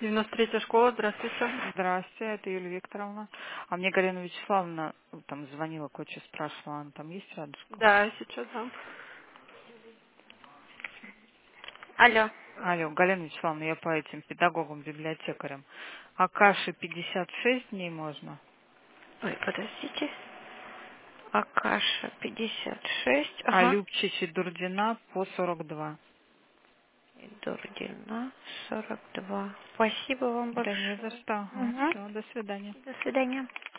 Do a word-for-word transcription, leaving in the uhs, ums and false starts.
девяносто третья школа, здравствуйте. Здравствуйте, это Юлия Викторовна. А мне Галина Вячеславовна там звонила, кое-что спрашивала, она там есть рядышком? Да, сейчас дам. Алло. Алло, Галина Вячеславовна, я по этим педагогам, библиотекарям. А каши пятьдесят шесть дней можно? Ой, подождите. Акаша пятьдесят шесть. А Ага. Любчич и Дурдина по сорок два. И Дурдина сорок два. Спасибо вам Да не за большое. что. Угу. Все, до свидания. До свидания.